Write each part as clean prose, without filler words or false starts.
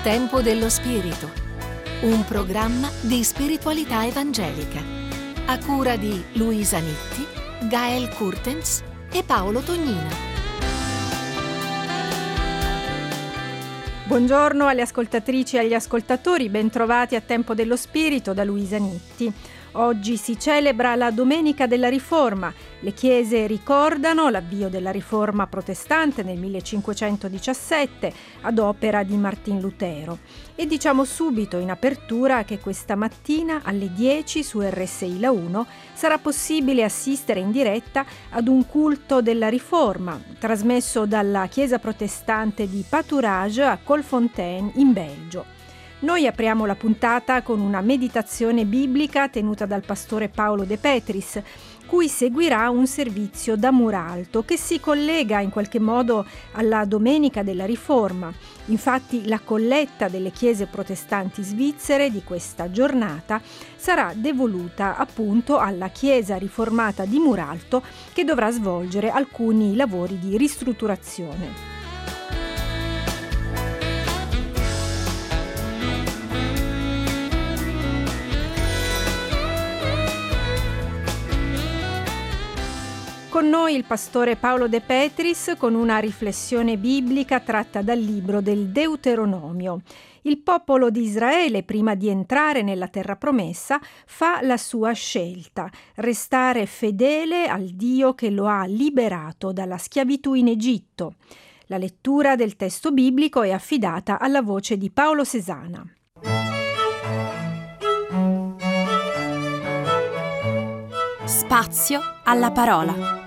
Tempo dello Spirito, un programma di spiritualità evangelica, a cura di Luisa Nitti, Gael Kurtens e Paolo Tognina. Buongiorno alle ascoltatrici e agli ascoltatori, bentrovati a Tempo dello Spirito da Luisa Nitti. Oggi si celebra la Domenica della Riforma. Le chiese ricordano l'avvio della Riforma protestante nel 1517 ad opera di Martin Lutero. E diciamo subito in apertura che questa mattina alle 10 su RSI La 1 sarà possibile assistere in diretta ad un culto della Riforma, trasmesso dalla Chiesa protestante di Pâturage a Colfontaine in Belgio. Noi apriamo la puntata con una meditazione biblica tenuta dal pastore Paolo De Petris, cui seguirà un servizio da Muralto che si collega in qualche modo alla Domenica della Riforma. Infatti la colletta delle chiese protestanti svizzere di questa giornata sarà devoluta appunto alla Chiesa riformata di Muralto, che dovrà svolgere alcuni lavori di ristrutturazione. Con noi il pastore Paolo De Petris con una riflessione biblica tratta dal libro del Deuteronomio. Il popolo di Israele, prima di entrare nella terra promessa, fa la sua scelta: restare fedele al Dio che lo ha liberato dalla schiavitù in Egitto. La lettura del testo biblico è affidata alla voce di Paolo Sesana. Spazio alla parola.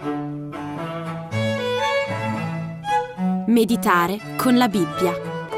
Meditare con la Bibbia.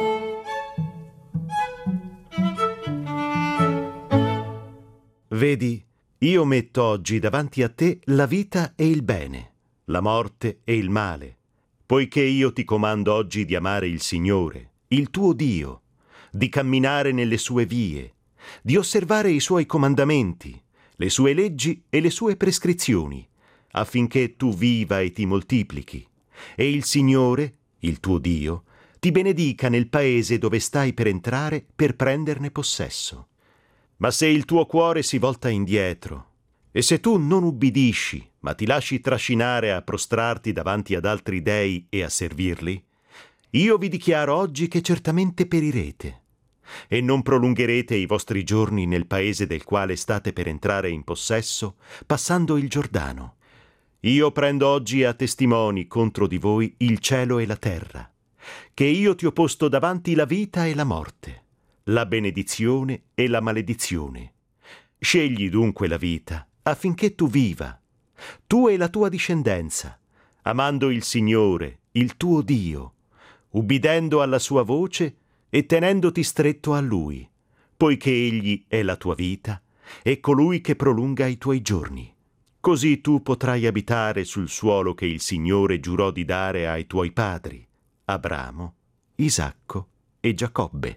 Vedi, io metto oggi davanti a te la vita e il bene, la morte e il male, poiché io ti comando oggi di amare il Signore, il tuo Dio, di camminare nelle sue vie, di osservare i suoi comandamenti, le sue leggi e le sue prescrizioni, affinché tu viva e ti moltiplichi, e il Signore, il tuo Dio, ti benedica nel paese dove stai per entrare per prenderne possesso. Ma se il tuo cuore si volta indietro, e se tu non ubbidisci, ma ti lasci trascinare a prostrarti davanti ad altri dei e a servirli, io vi dichiaro oggi che certamente perirete, e non prolungherete i vostri giorni nel paese del quale state per entrare in possesso, passando il Giordano. Io prendo oggi a testimoni contro di voi il cielo e la terra, che io ti ho posto davanti la vita e la morte, la benedizione e la maledizione. Scegli dunque la vita, affinché tu viva, tu e la tua discendenza, amando il Signore, il tuo Dio, ubbidendo alla sua voce e tenendoti stretto a Lui, poiché Egli è la tua vita e colui che prolunga i tuoi giorni. Così tu potrai abitare sul suolo che il Signore giurò di dare ai tuoi padri, Abramo, Isacco e Giacobbe.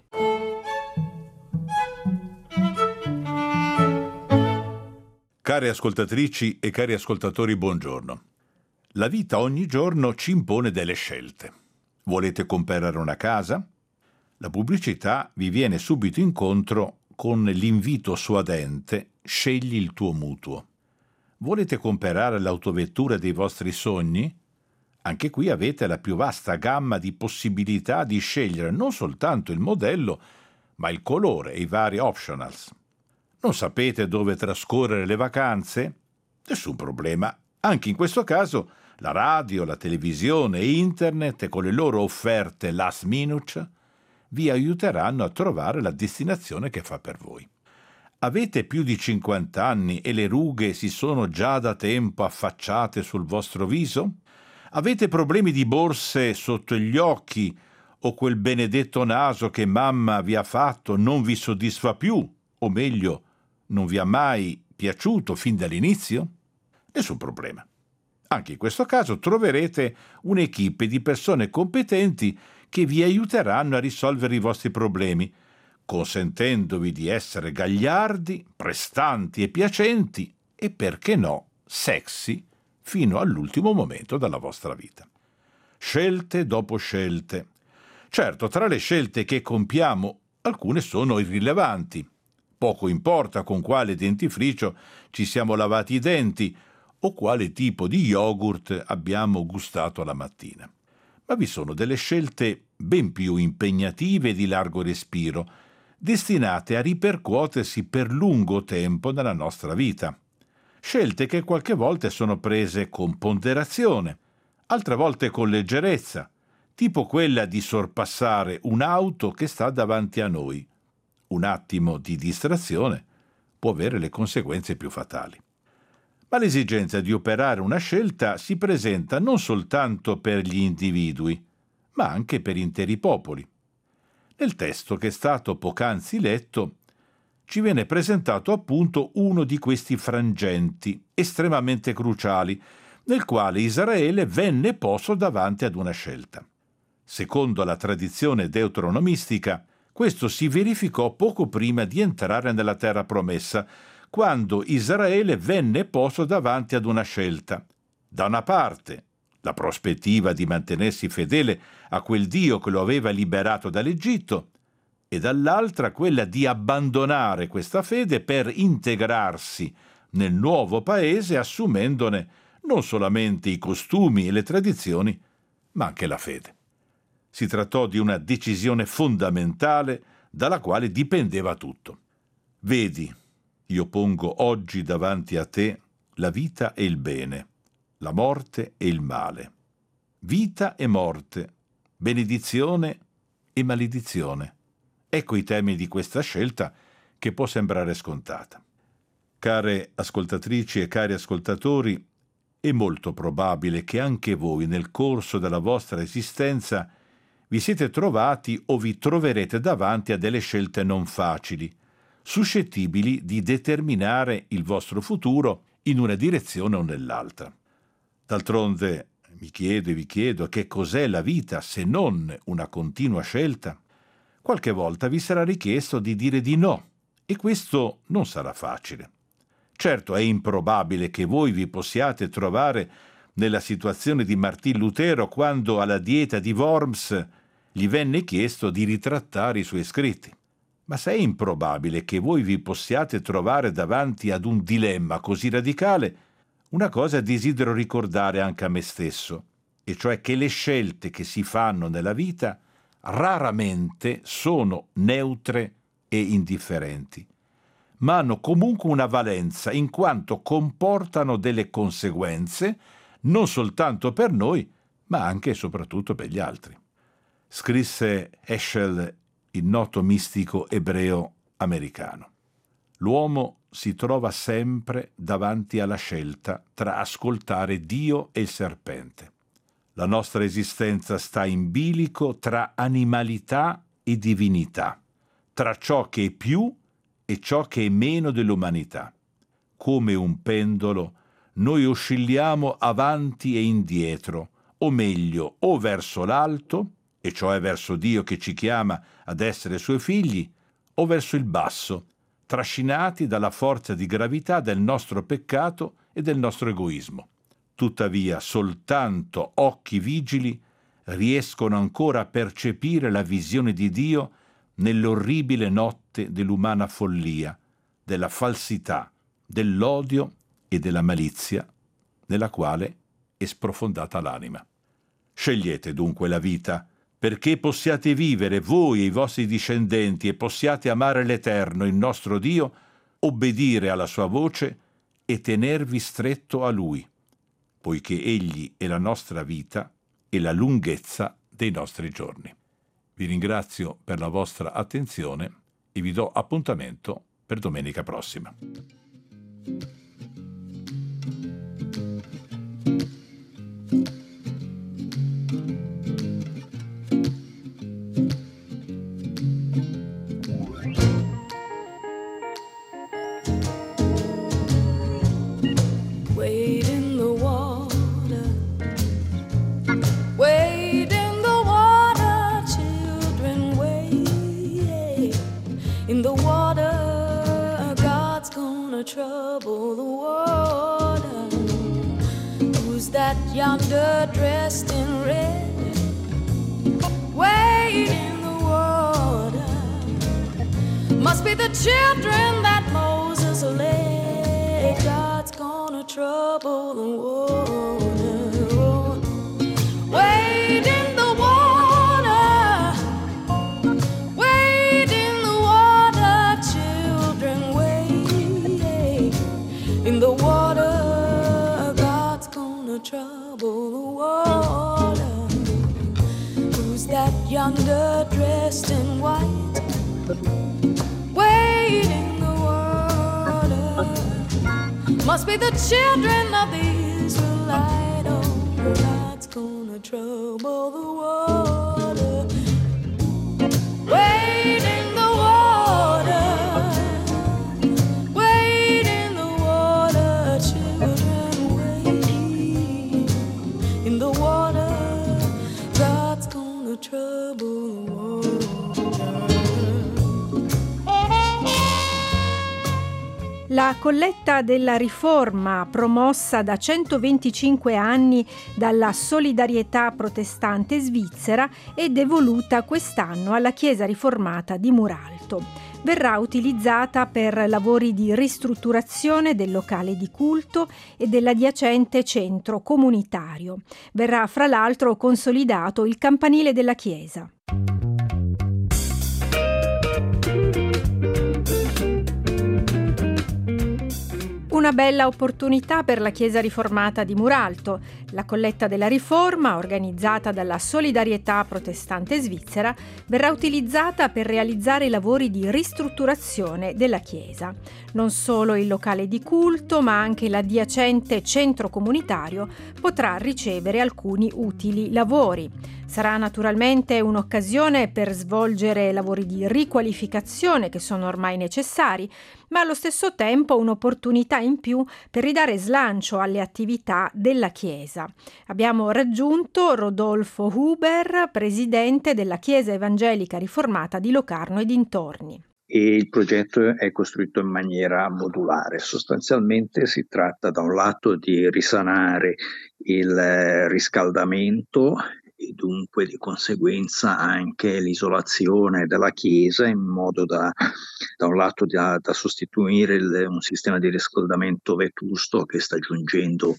Care ascoltatrici e cari ascoltatori, buongiorno. La vita ogni giorno ci impone delle scelte. Volete comprare una casa? La pubblicità vi viene subito incontro con l'invito suadente: scegli il tuo mutuo. Volete comprare l'autovettura dei vostri sogni? Anche qui avete la più vasta gamma di possibilità di scegliere non soltanto il modello, ma il colore e i vari optionals. Non sapete dove trascorrere le vacanze? Nessun problema. Anche in questo caso la radio, la televisione e internet, con le loro offerte last minute, vi aiuteranno a trovare la destinazione che fa per voi. Avete più di 50 anni e le rughe si sono già da tempo affacciate sul vostro viso? Avete problemi di borse sotto gli occhi o quel benedetto naso che mamma vi ha fatto non vi soddisfa più, o meglio, non vi ha mai piaciuto fin dall'inizio? Nessun problema. Anche in questo caso troverete un'equipe di persone competenti che vi aiuteranno a risolvere i vostri problemi, consentendovi di essere gagliardi, prestanti e piacenti e, perché no, sexy fino all'ultimo momento della vostra vita. Scelte dopo scelte. Certo, tra le scelte che compiamo, alcune sono irrilevanti. Poco importa con quale dentifricio ci siamo lavati i denti o quale tipo di yogurt abbiamo gustato la mattina. Ma vi sono delle scelte ben più impegnative e di largo respiro, destinate a ripercuotersi per lungo tempo nella nostra vita. Scelte che qualche volta sono prese con ponderazione, altre volte con leggerezza, tipo quella di sorpassare un'auto che sta davanti a noi. Un attimo di distrazione può avere le conseguenze più fatali. Ma l'esigenza di operare una scelta si presenta non soltanto per gli individui, ma anche per interi popoli. Nel testo che è stato poc'anzi letto, ci viene presentato appunto uno di questi frangenti estremamente cruciali, nel quale Israele venne posto davanti ad una scelta. Secondo la tradizione deuteronomistica, questo si verificò poco prima di entrare nella terra promessa, quando Israele venne posto davanti ad una scelta. Da una parte, la prospettiva di mantenersi fedele a quel Dio che lo aveva liberato dall'Egitto, e dall'altra quella di abbandonare questa fede per integrarsi nel nuovo paese, assumendone non solamente i costumi e le tradizioni, ma anche la fede. Si trattò di una decisione fondamentale dalla quale dipendeva tutto. Vedi, io pongo oggi davanti a te la vita e il bene, la morte e il male, vita e morte, benedizione e maledizione. Ecco i temi di questa scelta che può sembrare scontata. Care ascoltatrici e cari ascoltatori, è molto probabile che anche voi nel corso della vostra esistenza vi siete trovati o vi troverete davanti a delle scelte non facili, suscettibili di determinare il vostro futuro in una direzione o nell'altra. D'altronde mi chiedo e vi chiedo che cos'è la vita se non una continua scelta? Qualche volta vi sarà richiesto di dire di no, e questo non sarà facile. Certo, è improbabile che voi vi possiate trovare nella situazione di Martin Lutero quando alla dieta di Worms gli venne chiesto di ritrattare i suoi scritti. Ma se è improbabile che voi vi possiate trovare davanti ad un dilemma così radicale, una cosa desidero ricordare anche a me stesso, e cioè che le scelte che si fanno nella vita raramente sono neutre e indifferenti, ma hanno comunque una valenza in quanto comportano delle conseguenze non soltanto per noi, ma anche e soprattutto per gli altri. Scrisse Heschel, il noto mistico ebreo americano. L'uomo si trova sempre davanti alla scelta tra ascoltare Dio e il serpente. La nostra esistenza sta in bilico tra animalità e divinità, tra ciò che è più e ciò che è meno dell'umanità. Come un pendolo, noi oscilliamo avanti e indietro, o meglio, o verso l'alto, e cioè verso Dio che ci chiama ad essere suoi figli, o verso il basso, trascinati dalla forza di gravità del nostro peccato e del nostro egoismo. Tuttavia, soltanto occhi vigili riescono ancora a percepire la visione di Dio nell'orribile notte dell'umana follia, della falsità, dell'odio e della malizia, nella quale è sprofondata l'anima. Scegliete dunque la vita, perché possiate vivere voi e i vostri discendenti e possiate amare l'Eterno, il nostro Dio, obbedire alla sua voce e tenervi stretto a Lui, poiché Egli è la nostra vita e la lunghezza dei nostri giorni. Vi ringrazio per la vostra attenzione e vi do appuntamento per domenica prossima. In the water, God's gonna trouble the water. Who's that yonder dressed in red? Wait Must be the children that Moses led. God's gonna trouble the water. Wade in the water. Wade in the water, children. Wade in the water. God's gonna trouble the water. Who's that yonder dressed in white? Wade in the water. Must be the children of the Israelite. Oh, God's gonna trouble the water. Wade in the water. Wade in the water, children. Wade in the water. God's gonna trouble the water. La colletta della Riforma, promossa da 125 anni dalla Solidarietà Protestante Svizzera, è devoluta quest'anno alla Chiesa Riformata di Muralto. Verrà utilizzata per lavori di ristrutturazione del locale di culto e dell'adiacente centro comunitario. Verrà fra l'altro consolidato il campanile della chiesa. Una bella opportunità per la Chiesa Riformata di Muralto. La colletta della Riforma, organizzata dalla Solidarietà Protestante Svizzera, verrà utilizzata per realizzare lavori di ristrutturazione della chiesa. Non solo il locale di culto, ma anche l'adiacente centro comunitario potrà ricevere alcuni utili lavori. Sarà naturalmente un'occasione per svolgere lavori di riqualificazione che sono ormai necessari, ma allo stesso tempo un'opportunità in più per ridare slancio alle attività della Chiesa. Abbiamo raggiunto Rodolfo Huber, presidente della Chiesa Evangelica Riformata di Locarno e dintorni. E il progetto è costruito in maniera modulare. Sostanzialmente si tratta da un lato di risanare il riscaldamento e dunque di conseguenza anche l'isolazione della chiesa, in modo da un lato da sostituire un sistema di riscaldamento vetusto che sta giungendo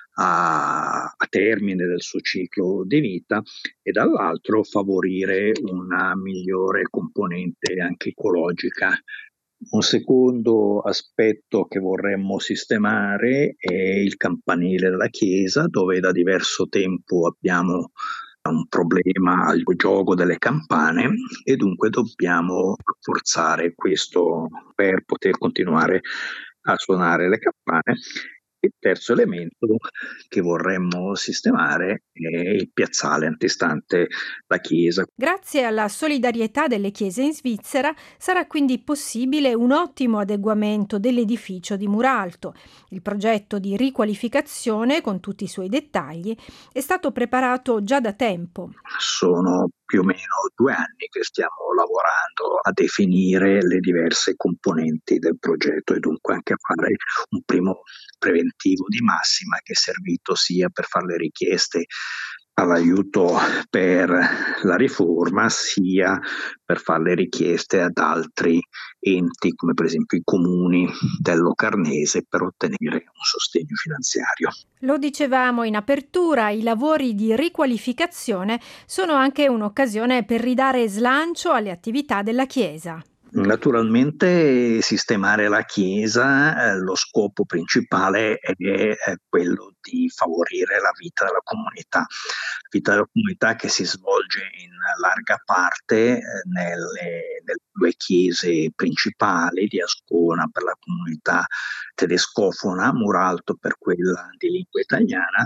a termine del suo ciclo di vita, e dall'altro favorire una migliore componente anche ecologica. Un secondo aspetto che vorremmo sistemare è il campanile della chiesa, dove da diverso tempo abbiamo un problema al gioco delle campane e dunque dobbiamo rafforzare questo per poter continuare a suonare le campane. Il terzo elemento che vorremmo sistemare è il piazzale antistante la chiesa. Grazie alla solidarietà delle chiese in Svizzera sarà quindi possibile un ottimo adeguamento dell'edificio di Muralto. Il progetto di riqualificazione, con tutti i suoi dettagli, è stato preparato già da tempo. Sono più o meno 2 anni che stiamo lavorando a definire le diverse componenti del progetto e dunque anche a fare un primo preventivo di massima che è servito sia per fare le richieste all'aiuto per la riforma, sia per fare le richieste ad altri enti come per esempio i comuni del Locarnese per ottenere un sostegno finanziario. Lo dicevamo in apertura, i lavori di riqualificazione sono anche un'occasione per ridare slancio alle attività della Chiesa. Naturalmente sistemare la chiesa, lo scopo principale è quello di favorire la vita della comunità. La vita della comunità che si svolge in larga parte nelle 2 chiese principali, di Ascona per la comunità tedescofona, Muralto per quella di lingua italiana,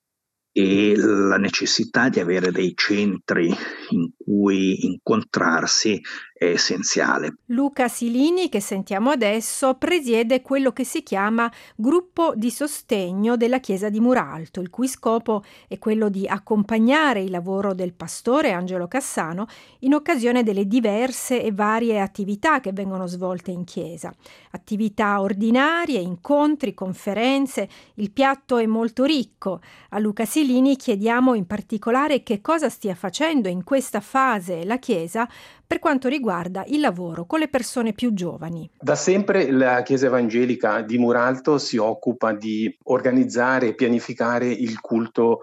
e la necessità di avere dei centri in cui incontrarsi è essenziale. Luca Silini, che sentiamo adesso, presiede quello che si chiama Gruppo di Sostegno della Chiesa di Muralto, il cui scopo è quello di accompagnare il lavoro del pastore Angelo Cassano in occasione delle diverse e varie attività che vengono svolte in chiesa. Attività ordinarie, incontri, conferenze, il piatto è molto ricco. A Luca Silini Silini chiediamo in particolare che cosa stia facendo in questa fase la Chiesa per quanto riguarda il lavoro con le persone più giovani. Da sempre la Chiesa Evangelica di Muralto si occupa di organizzare e pianificare il culto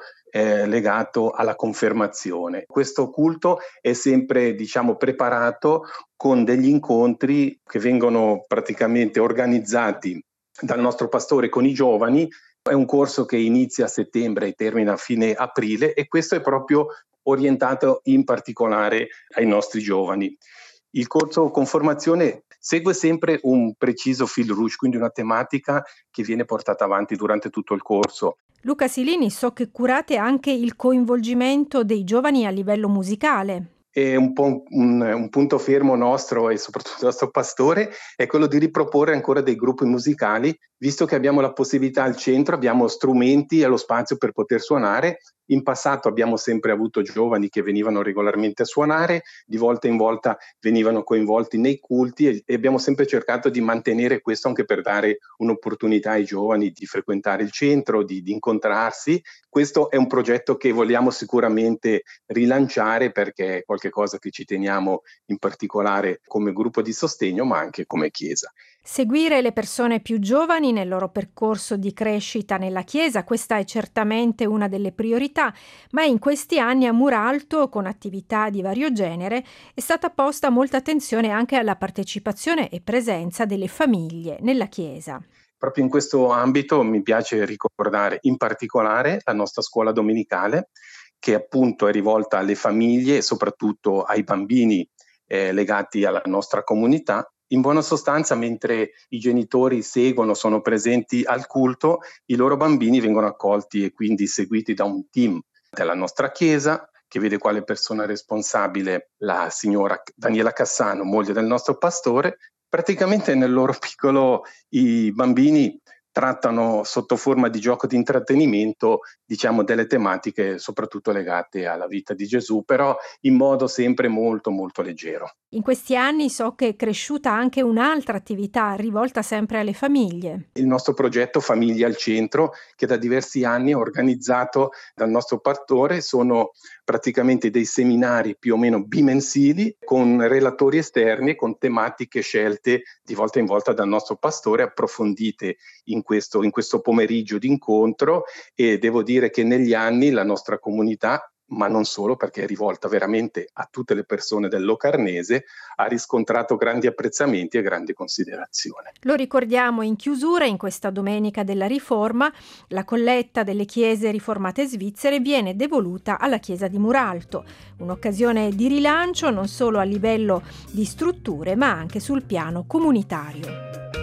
legato alla confermazione. Questo culto è sempre, preparato con degli incontri che vengono praticamente organizzati dal nostro pastore con i giovani. È un corso che inizia a settembre e termina a fine aprile, e questo è proprio orientato in particolare ai nostri giovani. Il corso conformazione segue sempre un preciso fil rouge, quindi una tematica che viene portata avanti durante tutto il corso. Luca Silini, so che curate anche il coinvolgimento dei giovani a livello musicale. È un po' un punto fermo nostro, e soprattutto del nostro pastore, è quello di riproporre ancora dei gruppi musicali, visto che abbiamo la possibilità al centro, abbiamo strumenti e lo spazio per poter suonare. In passato abbiamo sempre avuto giovani che venivano regolarmente a suonare, di volta in volta venivano coinvolti nei culti, e abbiamo sempre cercato di mantenere questo anche per dare un'opportunità ai giovani di frequentare il centro, di incontrarsi. Questo è un progetto che vogliamo sicuramente rilanciare, perché è qualcosa che ci teniamo in particolare come gruppo di sostegno, ma anche come Chiesa. Seguire le persone più giovani nel loro percorso di crescita nella Chiesa, questa è certamente una delle priorità, ma in questi anni a Muralto, con attività di vario genere, è stata posta molta attenzione anche alla partecipazione e presenza delle famiglie nella Chiesa. Proprio in questo ambito mi piace ricordare in particolare la nostra scuola domenicale, che appunto è rivolta alle famiglie e soprattutto ai bambini legati alla nostra comunità. In buona sostanza, mentre i genitori seguono, sono presenti al culto, i loro bambini vengono accolti e quindi seguiti da un team della nostra Chiesa, che vede quale persona responsabile la signora Daniela Cassano, moglie del nostro pastore. Praticamente nel loro piccolo i bambini trattano sotto forma di gioco di intrattenimento, delle tematiche soprattutto legate alla vita di Gesù, però in modo sempre molto molto leggero. In questi anni so che è cresciuta anche un'altra attività rivolta sempre alle famiglie. Il nostro progetto Famiglia al Centro, che da diversi anni è organizzato dal nostro pastore, sono praticamente dei seminari più o meno bimensili con relatori esterni e con tematiche scelte di volta in volta dal nostro pastore, approfondite in questo pomeriggio di incontro. E devo dire che negli anni la nostra comunità, ma non solo, perché è rivolta veramente a tutte le persone del Locarnese, ha riscontrato grandi apprezzamenti e grande considerazione. Lo ricordiamo in chiusura, in questa domenica della Riforma, la colletta delle chiese riformate svizzere viene devoluta alla chiesa di Muralto, un'occasione di rilancio non solo a livello di strutture, ma anche sul piano comunitario.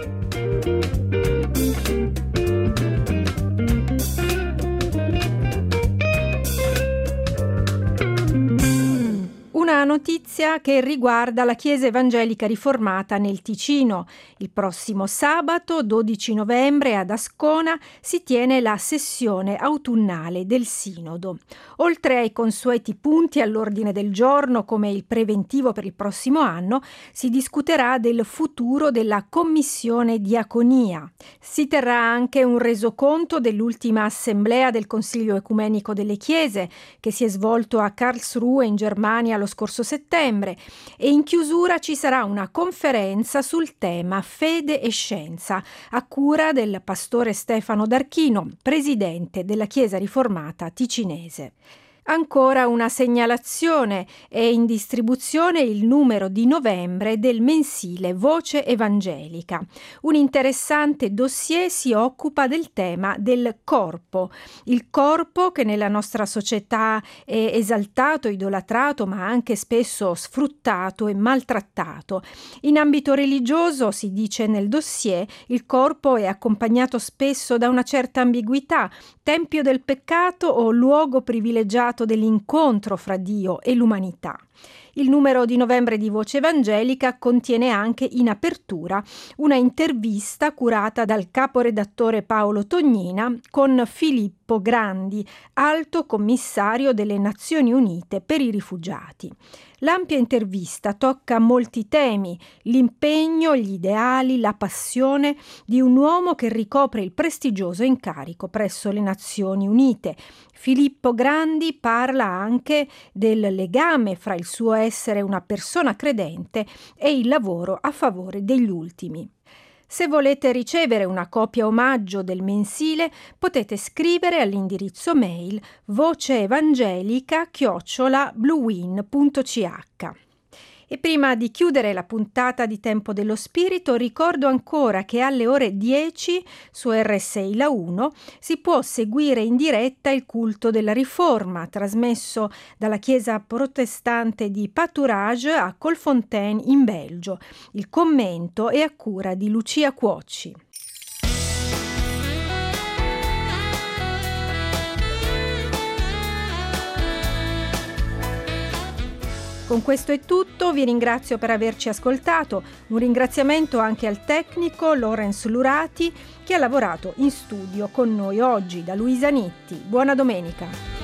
Una notizia che riguarda la Chiesa Evangelica Riformata nel Ticino. Il prossimo sabato, 12 novembre, ad Ascona si tiene la sessione autunnale del Sinodo. Oltre ai consueti punti all'ordine del giorno, come il preventivo per il prossimo anno, si discuterà del futuro della Commissione Diaconia. Si terrà anche un resoconto dell'ultima assemblea del Consiglio Ecumenico delle Chiese, che si è svolto a Karlsruhe in Germania lo scorso settembre, e in chiusura ci sarà una conferenza sul tema Fede e Scienza a cura del pastore Stefano D'Archino, presidente della Chiesa Riformata ticinese. Ancora una segnalazione: è in distribuzione il numero di novembre del mensile Voce Evangelica. Un interessante dossier si occupa del tema del corpo. Il corpo che nella nostra società è esaltato, idolatrato, ma anche spesso sfruttato e maltrattato. In ambito religioso, si dice nel dossier, il corpo è accompagnato spesso da una certa ambiguità, tempio del peccato o luogo privilegiato dell'incontro fra Dio e l'umanità. Il numero di novembre di Voce Evangelica contiene anche in apertura una intervista curata dal caporedattore Paolo Tognina con Filippo Grandi, Alto Commissario delle Nazioni Unite per i Rifugiati. L'ampia intervista tocca molti temi: l'impegno, gli ideali, la passione di un uomo che ricopre il prestigioso incarico presso le Nazioni Unite. Filippo Grandi parla anche del legame fra il suo essere una persona credente e il lavoro a favore degli ultimi. Se volete ricevere una copia omaggio del mensile, potete scrivere all'indirizzo mail voceevangelica@bluewin.ch. E prima di chiudere la puntata di Tempo dello Spirito, ricordo ancora che alle ore 10 su RSI La 1 si può seguire in diretta il culto della Riforma, trasmesso dalla Chiesa protestante di Pâturage a Colfontaine in Belgio. Il commento è a cura di Lucia Cuocci. Con questo è tutto, vi ringrazio per averci ascoltato. Un ringraziamento anche al tecnico Lorenzo Lurati che ha lavorato in studio con noi oggi. Da Luisa Nitti, buona domenica.